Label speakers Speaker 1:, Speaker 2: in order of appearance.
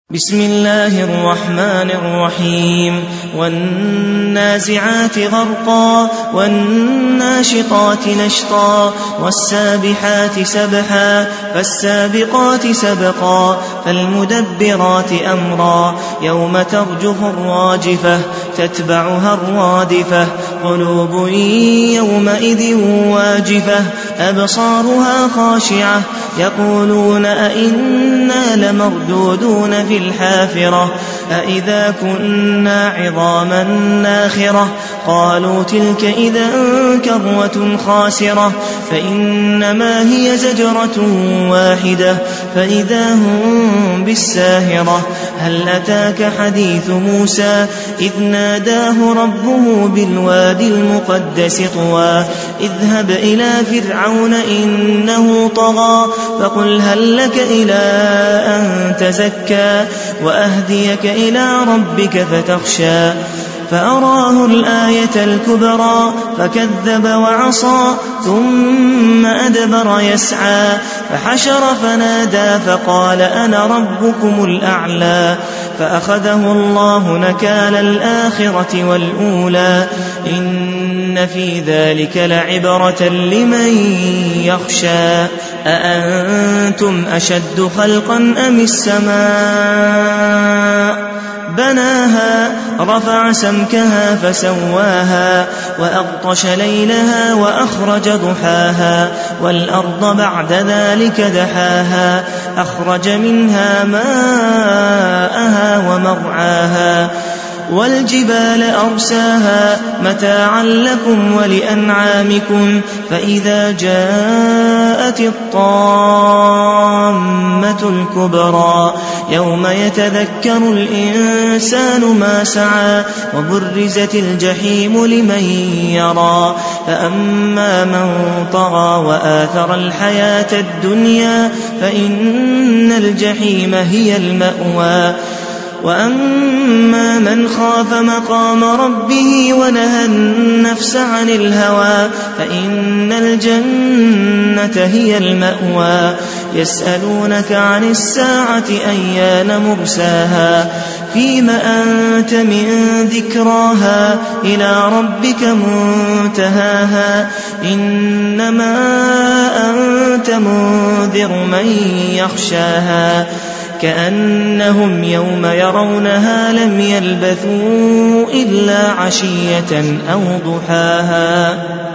Speaker 1: بسم الله الرحمن الرحيم والنازعات غرقا والناشطات نشطا والسابحات سبحا فالسابقات سبقا فالمدبرات أمرا يوم ترجف الراجفة تتبعها الرادفة قلوب يومئذ واجفة أبصارها خاشعة يقولون أئنا لمردودون في الحافرة أئذا كنا عظاما ناخرة قالوا تلك إذا كرة خاسرة فإنما هي زجرة واحدة فإذا هم بالساهرة هل أتاك حديث موسى إذ ناداه ربه بالوادي المقدس طوى اذهب إلى فرعون إنه طغى فقل هل لك إلى أن تزكى وأهديك إلى ربك فتخشى فأراه الآية الكبرى فكذب وعصى ثم أدبر يسعى فحشر فنادى فقال أنا ربكم الأعلى فأخذه الله نكال الآخرة والأولى إن في ذلك لعبرة لمن يخشى أأنتم أشد خلقا أم السماء بناها رفع سمكها فسواها وأغطش ليلها وأخرج ضحاها والأرض بعد ذلك دحاها أخرج منها ماءها ومرعاها والجبال أرساها متاعا لكم ولأنعامكم فإذا جاءت الطامة الكبرى يوم يتذكر الإنسان ما سعى وبرزت الجحيم لمن يرى فأما من طغى وآثر الحياة الدنيا فإن الجحيم هي المأوى وأما من خاف مقام ربه ونهى النفس عن الهوى فإن الجنة هي المأوى يسألونك عن الساعة أيان مرساها فيم أنت من ذكراها إلى ربك منتهاها إنما أنت منذر من يخشاها كأنهم يوم يرونها لم يلبثوا إلا عشية أو ضحاها